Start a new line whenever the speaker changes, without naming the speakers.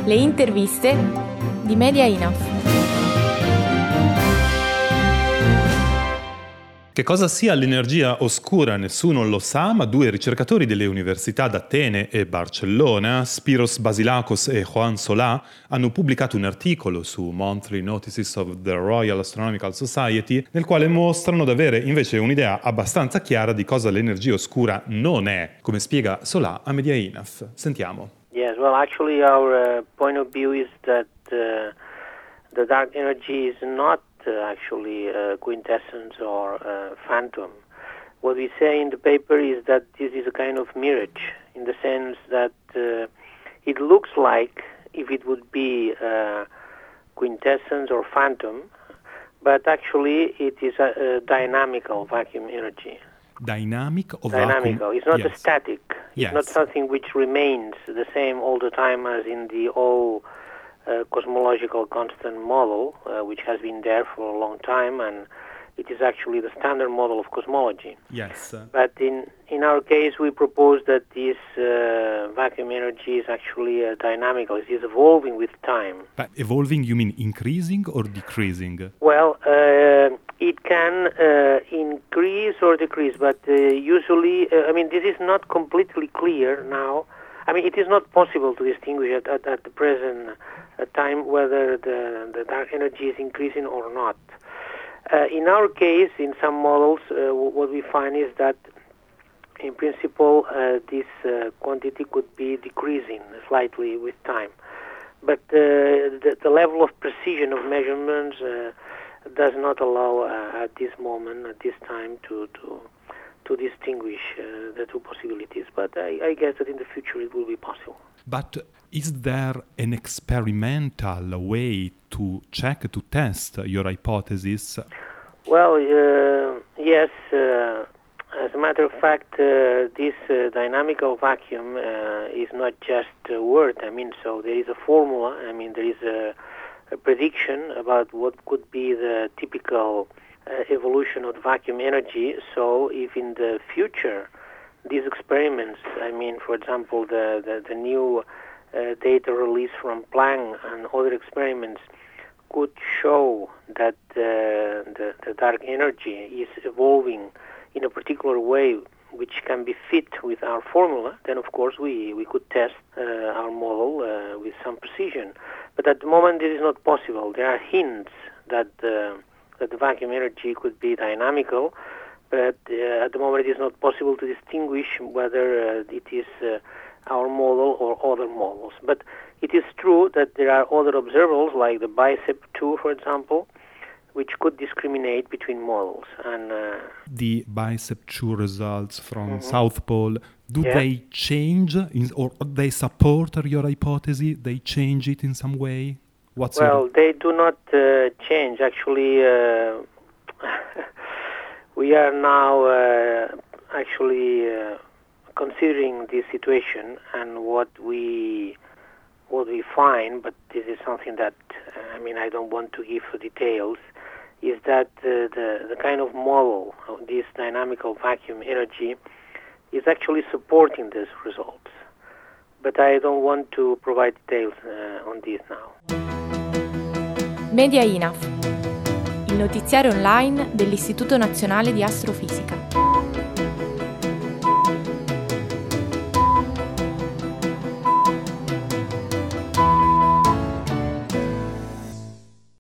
Le interviste di Media Enough.
Che cosa sia l'energia oscura nessuno lo sa, ma due ricercatori delle università d'Atene e Barcellona, Spiros Basilakos e Juan Solá, hanno pubblicato un articolo su Monthly Notices of the Royal Astronomical Society, nel quale mostrano di avere invece un'idea abbastanza chiara di cosa l'energia oscura non è, come spiega Solá a Media Enough. Sentiamo.
Yes, well, actually our point of view is that the dark energy is not actually quintessence or phantom. What we say in the paper is that this is a kind of mirage, in the sense that it looks like if it would be quintessence or phantom, but actually it is a dynamical vacuum energy.
Dynamic or
Dynamical.
vacuum?
It's not
Yes.
a static.
Yes.
It's not something which remains the same all the time as in the old cosmological constant model, which has been there for a long time, and it is actually the standard model of cosmology.
Yes.
But in our case, we propose that this vacuum energy is actually dynamical. It is evolving with time.
But evolving, you mean increasing or decreasing?
Well, it can increase or decrease, but usually, this is not completely clear now. It is not possible to distinguish at the present time whether the dark energy is increasing or not. In our case, in some models, what we find is that, in principle, this quantity could be decreasing slightly with time. But the level of precision of measurements does not allow at this moment, at this time, to distinguish the two possibilities. But I guess that in the future it will be possible.
But is there an experimental way to check, to test your hypothesis?
Well, yes. As a matter of fact, this dynamical vacuum is not just a word. So there is a formula. There is a prediction about what could be the typical evolution of vacuum energy. So if in the future these experiments, for example, the new data released from Planck and other experiments could show that the dark energy is evolving in a particular way which can be fit with our formula, then of course we could test our model with some precision. But at the moment it is not possible. There are hints that the vacuum energy could be dynamical, but at the moment it is not possible to distinguish whether it is our model or other models. But it is true that there are other observables, like the BICEP-2, for example, which could discriminate between models. And
the BICEP-2 results from South Pole, do they change or they support your hypothesis? They change it in some way?
They do not change. Actually, we are now considering this situation, and what we find, but this is something that I don't want to give details, is that the kind of model of this dynamical vacuum energy is actually supporting these results. But I don't want to provide details on this now.
Media Enough, il notiziario online dell'Istituto Nazionale di Astrofisica.